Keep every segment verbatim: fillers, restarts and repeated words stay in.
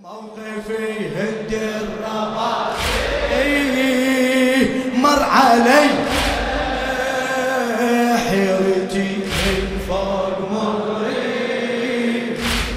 موقفي هد الرواسي مر علي حيرتي من فوق مغرب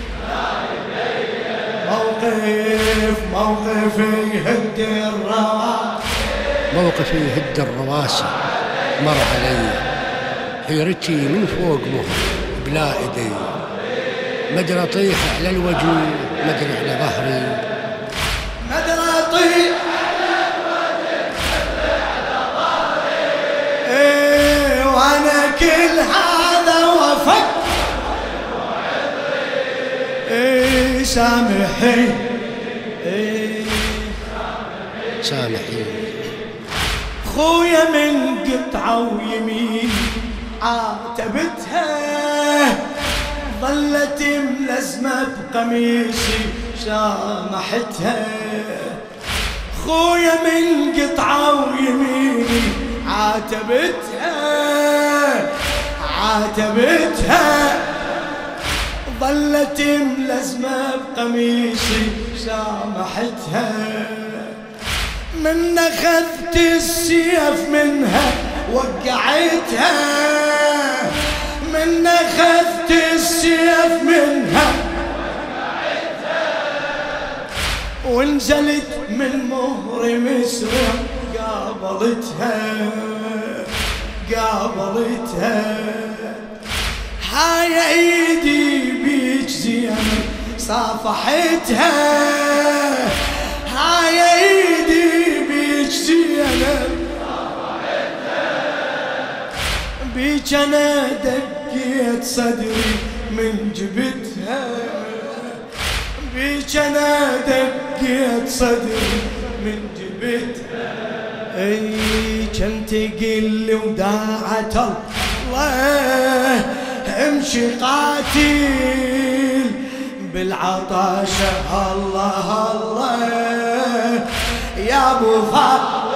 موقف موقفي هد الرواسي موقفي هد الرواسي مر علي حيرتي من فوق مهر بلا ايدي مدري اطيح على الوجه مدري على ظهري مدري اطيح على الوجه مدري على ظهري ايه وانا كل هذا وافكر ايه سامحي ايه سامحي خويا من قطعه ويمين عاتبتها ظلت ملزمة بقميصي سامحتها خويا من قطعة ويميني عاتبتها عاتبتها ظلت ملزمة بقميصي سامحتها من أخذت السيف منها وقعتها من أخذت السيف منها ونزلت من مهر مسرع قابلتها قابلتها هاي ايدي بيك زينب صافحتها هاي ايدي بيك زينب بيك انا دقيت صدري من جبتها بيك انا دقيت صدري من جبتها اي كنت قل وداعة الله امشي قاتل بالعطاشة الله الله يا ابو فاضل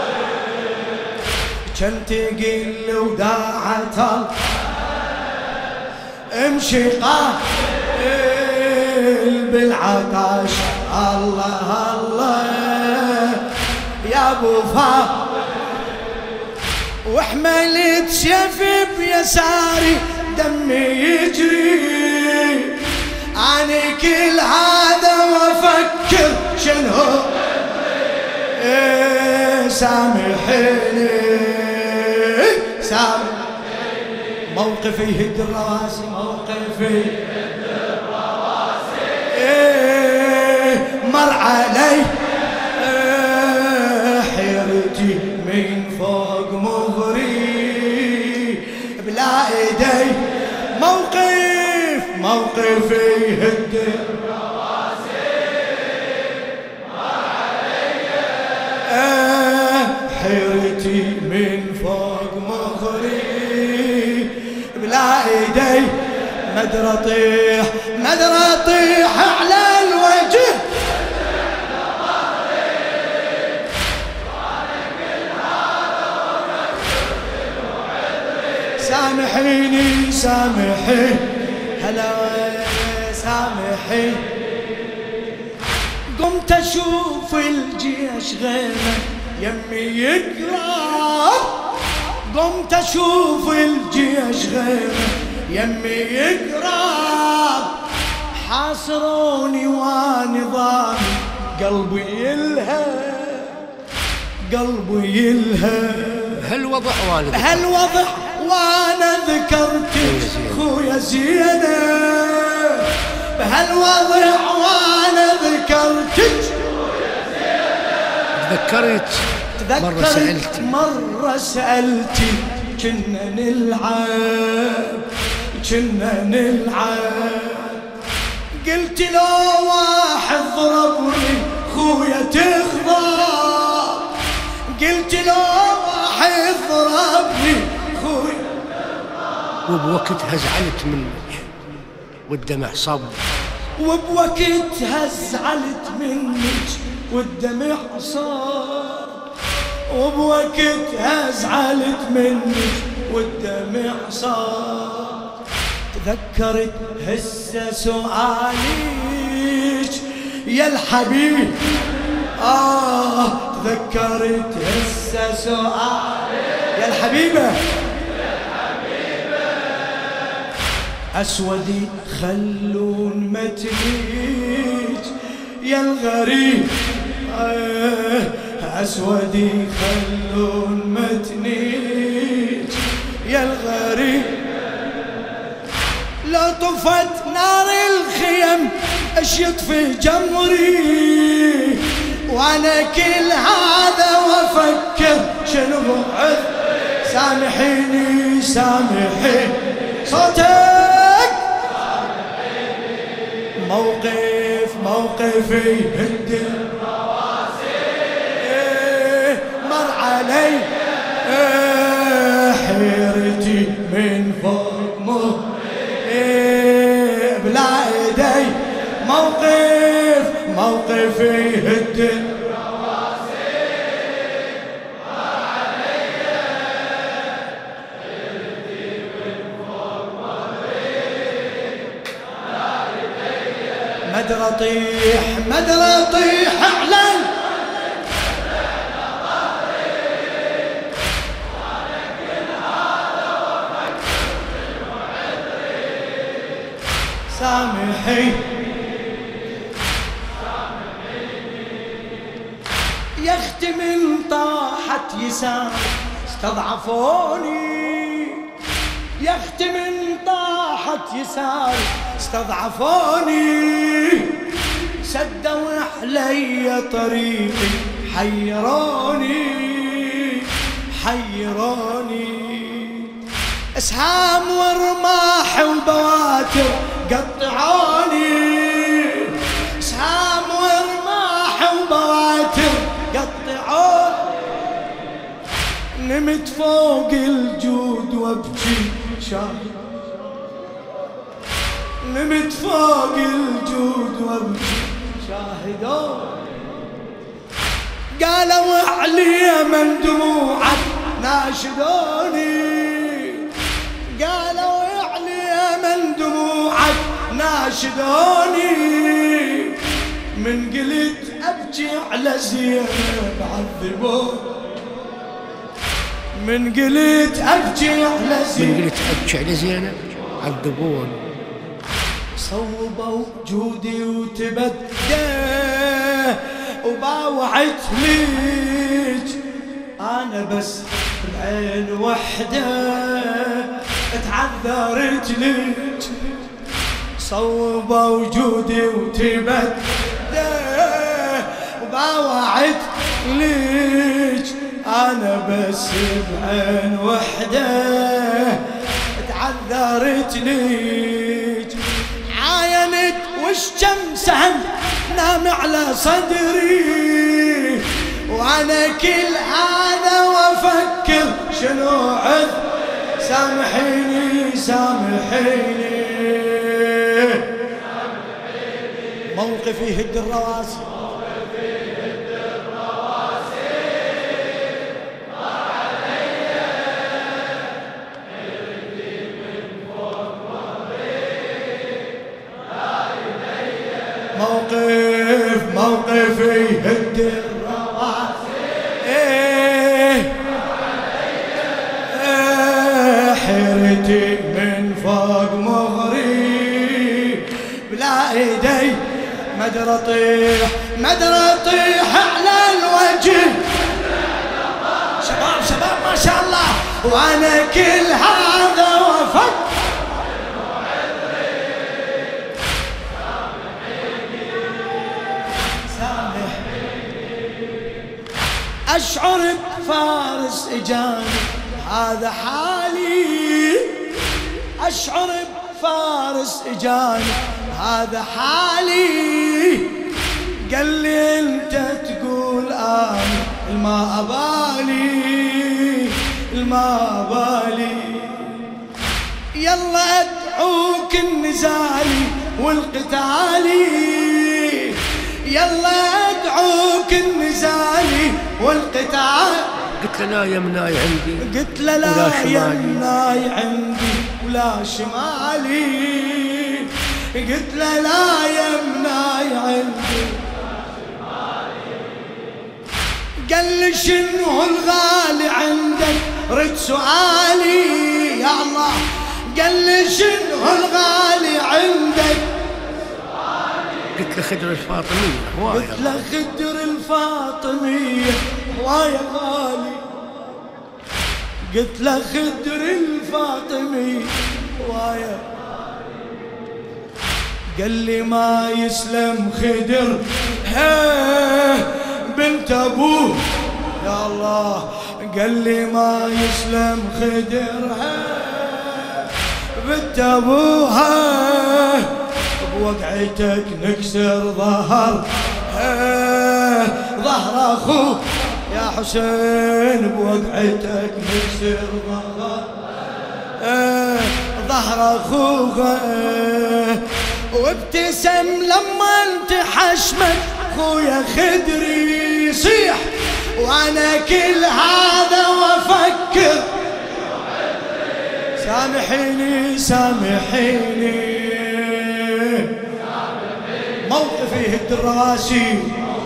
كنت قل وداعة الله امشي قاتل بالعطاش الله الله يا ابو فاضل وحملت سيف بيساري دمي يجري انا كل هذا وافكر شنو إيه سامحيني سامحيني موقفي يهد الرواسي موقفي يهد الرواسي إيه مر علي إيه حيرتي من فوق مغري بلا ايدي موقف موقفي يهد الرواسي مر علي إيه حيرتي من فوق مغري بلا ايدي مدري اطيح مدري اطيح على الوجه سامحيني سامحي هلا سامحي قمت اشوف الجيش غيره يمي يقرب قمت اشوف الجيش غيره يمي يقرب حاصروني ونظامي قلبي يلهب قلبي يلهب هالوضع وانا هالوضع وانا ذكرتك خويا زينب بهالوضع وانا ذكرتك خويا زينب تذكرت مرة سألتي مرة سألتي كنا نلعب كنا نلعب قلت لو واحد ضربني خويا تغضب قلت لو واحد ضربني خويا وبوقتها زعلت منك والدمع صب وبوقتها زعلت منك والدمع صب وبوقتها زعلت منك والدمع صب تذكرت هسه سؤاليك يا الحبيب. آه تذكرت هسه سؤالي يا الحبيبة، أسودي خلون متنيج يا الغريب. آه أسودي خلون متنيج يا الغريب. لو طفت نار الخيم اش يطفي جمري، وانا كل هذا وافكر شنو بعد. سامحيني سامحيني صوتك، موقف موقفي هد الرواسي. إيه مر علي إيه حيرتي من فوق مهري إيه بلا ايدي. موقف موقفي هد الرواسي. مر علي حيرتي من فوق مهري بلا ايدي. مدري اطيح مدري اطيح اعلن سامحي يا اختي من طاحت يسار استضعفوني. يا اختي من طاحت يسار استضعفوني. سدوا علي طريقي حيروني حيروني. اسهام ورماح وبواتر قطعوني. اسهام ورماح وبواتر قطعوني. نمت فوق الجود وابكي شاهد. نمت فوق الجود وابكي شاهدون. قالوا علي من دموعك ناشدوني. قالوا علي من دموعك ناشدوني. من قلت ابكي على زينب عذبوني. من قلت ابكي على زينب من قلت ابكي على زينب عذبوني. صوبوا جودي وتبدى وباوعت ليج. انا بس العين وحده اتعذرت ليج. صوبوا وجودي وتبدى وباوعت ليج. انا بس بعين وحده اتعذرت ليج. عاينت والشمس سهم نام على صدري. وانا كل هذا وافكر شنو عذ. سامحيني سامحيني موقفي هد الرواسي. موقف موقفي هد الرواسي. إيه إيه حيرتي من فوق مغري بلا ايدي. مدري اطيح مدري اطيح على الوجه. شباب شباب ما شاء الله. وانا كل هذا وفك أشعر بفارس إجاني هذا حالي. أشعر بفارس إجاني هذا حالي. قال لي أنت تقول آه الما أبالي الما أبالي. يلا أدعوك النزالي والقتالي. يلا أدعوك النزالي والقتال. قلت له لا يمناي عندي. قلت له لا يمناي عندي ولا شمالي. قلت له لا يمناي عندي قال لي شنو الغالي عندك رد سؤالي يا الله. قال لي شنو الغالي عندك قلت له خدر الفاطمية هواية. قلت له خدر الفاطمية هواية غالي. قلت له خدر الفاطمية هواية. قال لي ما يسلم خدر ها بنت ابوه يا الله. قال لي ما يسلم خدر ها بنت ابوها بوقعتك نكسر ظهر ظهر اخوك يا حسين. بوقعتك نكسر ظهر ظهر اخوك. وابتسم لما انت حشمك خويا خدري يصيح وانا كل هذا وافكر سامحيني سامحيني. موقفي يهد الرواسي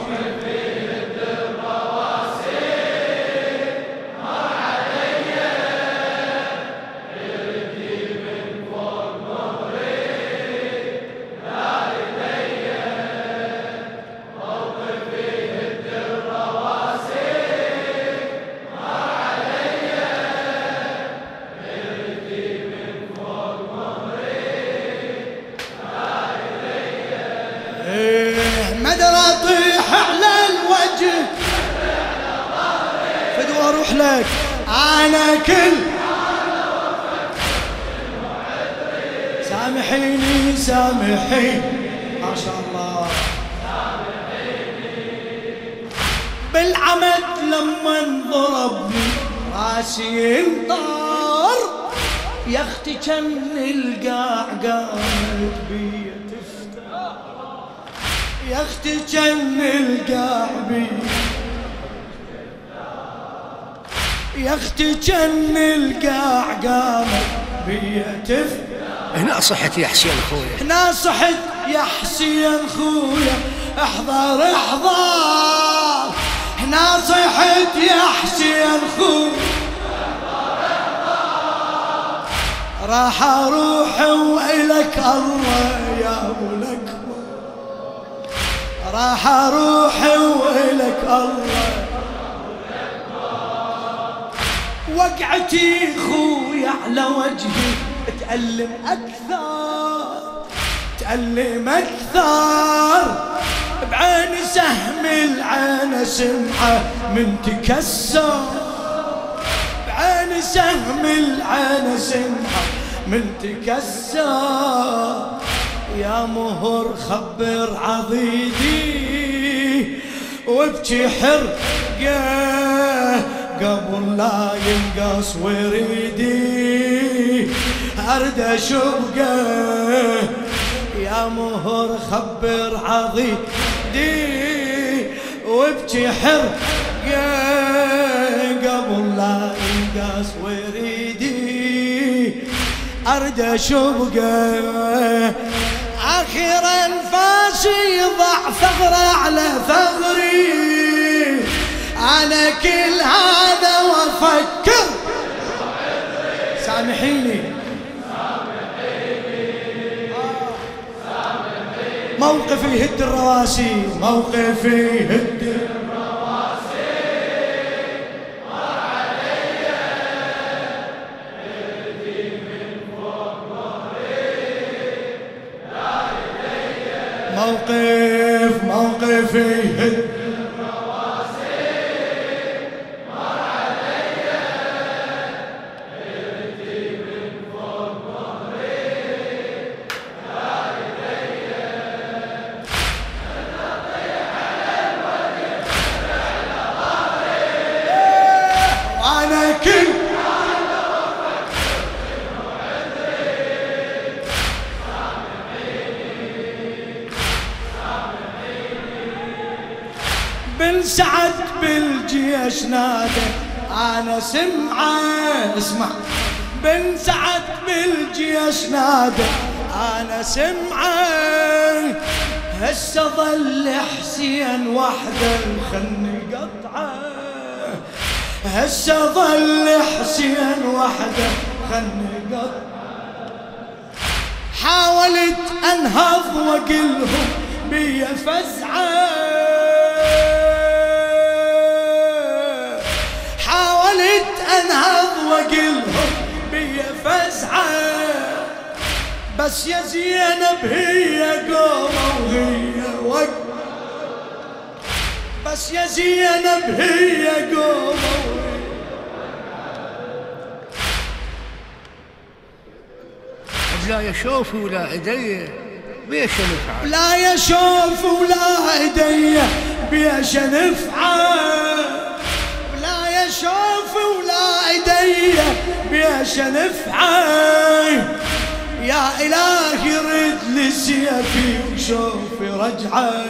اروح لك انا كل سامحيني سامحيني ما شاء الله. بالعمد لما انضربني راسي انطار يا اختي كان القاع قامت بي تفتح. يا اختي كان القاع بي يا اختي كان القاع قامت بيا تفتح. هنا صحت يا حسين خويا هنا صحت يا حسين خويا احضر احضر. هنا صحت يا حسين خويا راح اروح وإلك الله يا ابو الاكبر. راح اروح وإلك الله. وقعتي خويا على وجهي تألم أكثر تألم أكثر. بعين سهم العين سمعة من تكسر. بعين سهم العين سمعة من تكسر. يا مهر خبر عضيدي وابكي حرقه قبل لا ينقص وريدي أرد أشوقه. يا مهر خبر عضيدي وابكي حرقه قبل لا ينقص وريدي أرد أشوقه. آخر أنفاسي ضع ثغرة على ثغري أنا كل هذا وأفكر سامحيني موقفي يهد الرواسي موقفي يهد الرواسي. مر علي يدي من فوق ظهري لا يدي. موقف موقفي يهد بن سعد بالجيش نادى انا سمعه اسمع. بن سعد بالجيش نادى انا سمعه هسه ظل حسين وحده خلني قطعه، هسه ظل حسين وحده خلني قطعه. حاولت انهض واقلهم بيا فزعه، حاولت انهض واقلهم بيا فزعه، بس يا زينب هي قومه وهي وقت، بس يا زينب هي قومه. لا يا شوفي ولا ايدي بيش نفعل، لا يا شوف ولا ايدي بيش نفعل، لا يا شوف ولا ايدي بيش نفعل. يا إلهي رد لي سيفي وشوفي رجعه،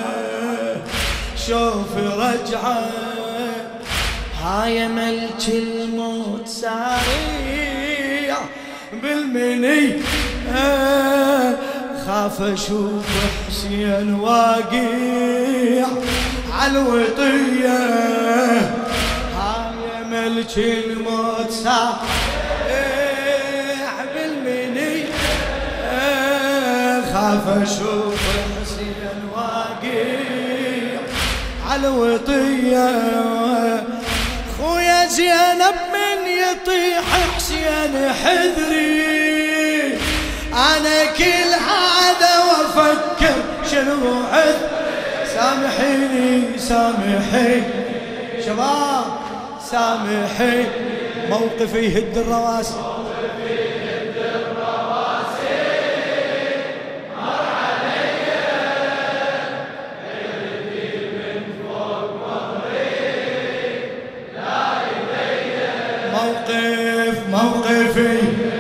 شوفي رجعه. هاي ملك الموت ساريع بالمني، آه خاف اشوف حسين واقيع عالوطية. هاي ملك الموت ساريع بالمني، خاف اشوف حسين واقيع عالوطية. خويا زينب من يطيح حسين حذري، انا كل هذا وافكر شنو عذر. سامحيني سامحيني شباب سامحيني، موقفي يهد الرواسي، موقف موقفي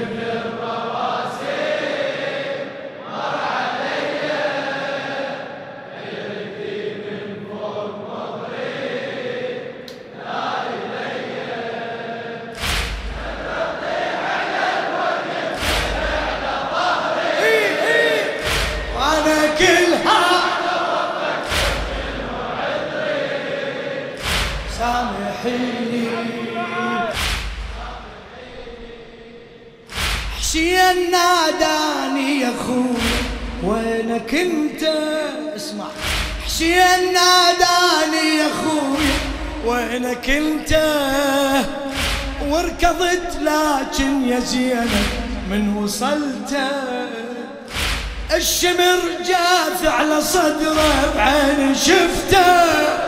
مر علي، حيرتي من فوق ظهري لا إلي. أطيح على الوقت على ظهري، وأنا كلها وفكر منه عذري. سامحيني حسين ناداني يا خويا وينك انت، اسمع. حسين ناداني يا خويا وينك انت، وركضت لكن يا زينب من وصلت، الشمر جاث على صدره بعيني شفته،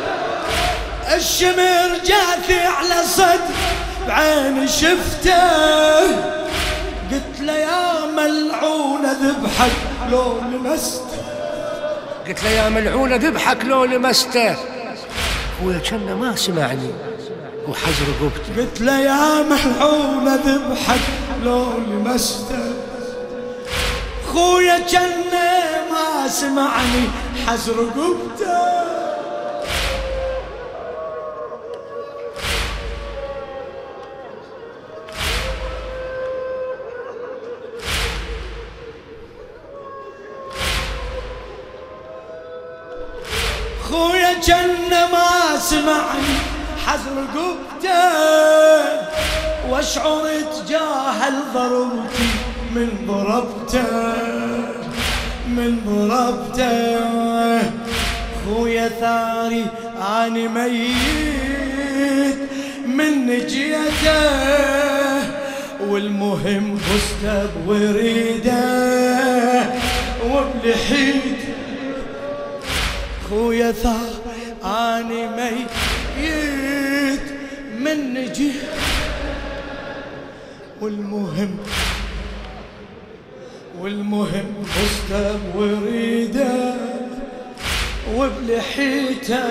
الشمر جاث على صدره بعيني شفته. قلت له يا ملعونة ذبحك لو لمسته، قلت له يا ملعونة ذبحك لو لمسته. خويا كان ما سمعني وحز رقبته، قلت له يا ملعونة ذبحك لو لمسته. خويا كان ما سمعني حز رقبته. خويا جن ما سمعني حزر رقبته، واشعر اتجاهل ضربتي من ضربته من ضربته. خويا ثاري اني ميت من نجيته، والمهم فزت بوريده وبلحيته. خويا ثار اني ميت من نجي، والمهم والمهم فزت بوريده وبلحيته.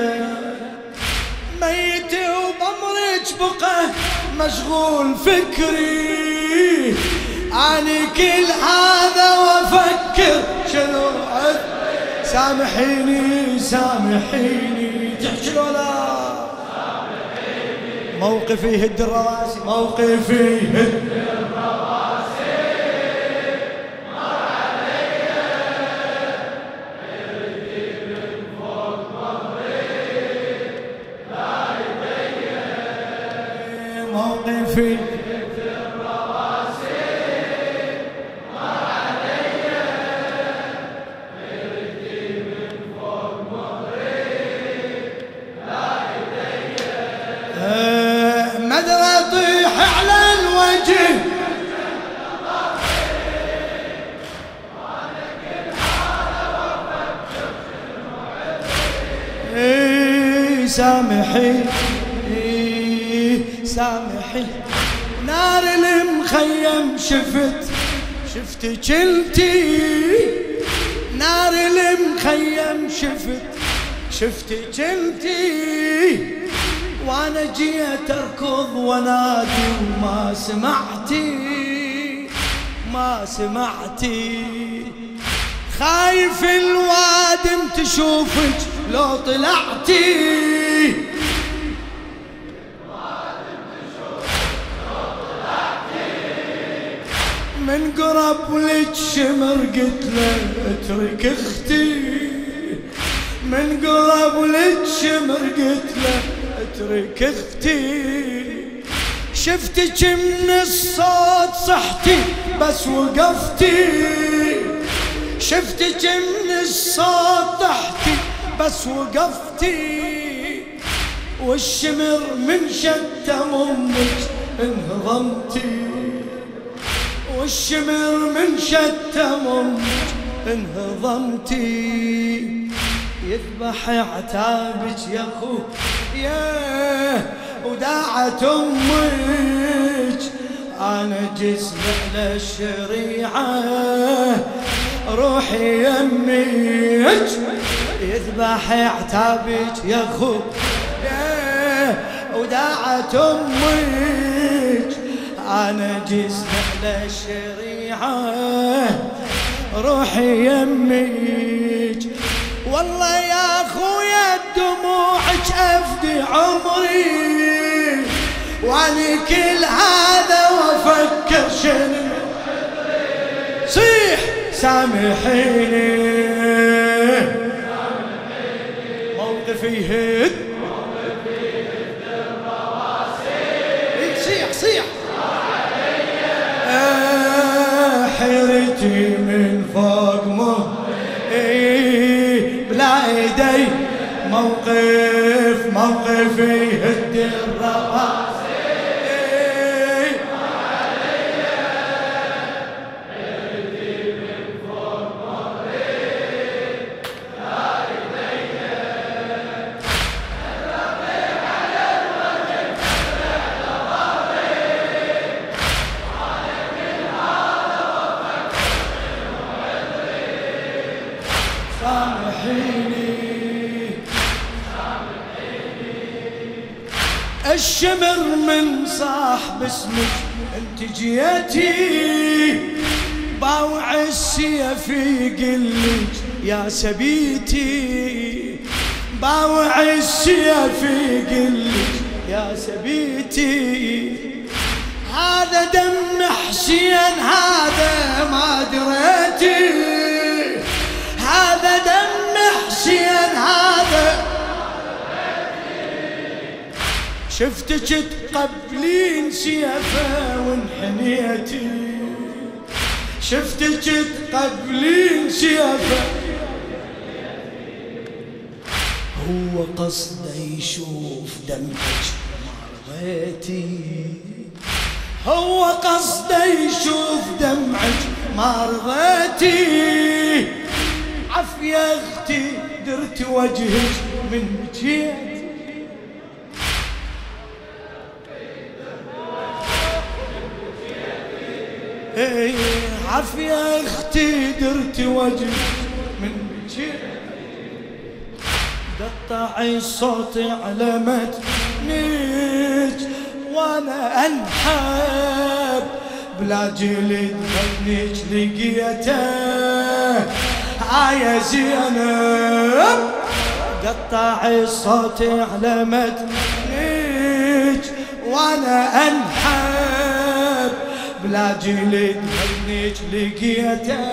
ميت وبمرج بقى مشغول فكري، اني كل هذا وافكر شنو عذر. سامحيني سامحيني تحكي ولا سامحيني، موقفي يهد الرواسي، موقفي يهد الرواسي. مر علي حيرتي موقفي مدري اطيح على الوجه ايه سامحي ايه سامحي نار المخيم شفت شفتك انتي نار المخيم شفت شفتك انتي وانا جيت اركض ونادي وما سمعتي ما سمعتي خايف الوادم تشوفك لو طلعتي من قرب لك شمر قلت له اترك اختي من قرب لك شمر قلت له اترك اختي شفتك من الصوت صحتي بس وقفتي شفتك من الصوت ضحتي بس وقفتي والشمر من شتم امك انهضمتي والشمر من شتم امك انهضمتي يذبح عتابك يا اخو يا وداعت امك انا جسمي على الشريعه روحي يمك يذبح عتابك يا اخو يا وداعت امك انا جسمي على الشريعه روحي يمك والله يا اخويا دموعك افدي عمري واني كل هذا وافكر شنو صيح سامحيني موقفي يهد صيح صيح حيرتي من فوق مه بلا ايدي موقف موقفي يهد الرواسي الشمر من صاح باسمك انت جيتي باوع السيف يقلك يا سبيتي باوع السيف يقلك يا سبيتي هذا دم حسين هذا ما دريتي هذا دم حسين هذا شفتك تقبلين سيفه وانحنيتي شفتك تقبلين سيفه هو قصده يشوف دمك ما رضيتي هو قصده يشوف دمعك ما رضيتي عافية اختي درت وجهك من بكيت ايه عافية اختي درت وجهك من بكيت قطعي الصوت على متنك وانا انحب بلا جلد غنيك لقيته آية زينب قطعي الصوت على متنك وانا انحب بلا جلد غنيك لقيته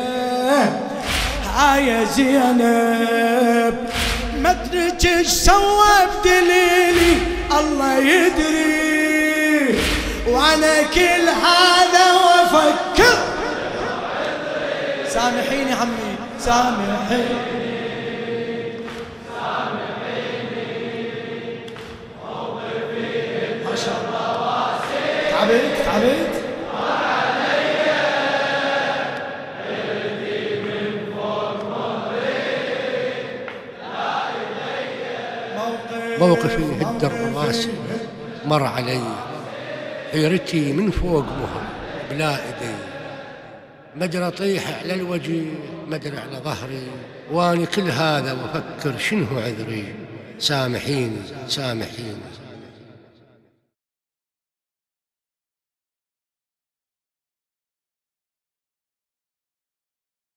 آية زينب مدرك ايش سوى بدليلي الله يدري وانا كل هذا وافكر. سامحيني عمي سامحيني ما شاء الله. تعبت تعبت موقفي هد الرواسي مر علي، حيرتي من فوق مهر بلا ايدي، مدري اطيح على الوجه مدري على ظهري، واني كل هذا وافكر شنو عذري. سامحيني سامحيني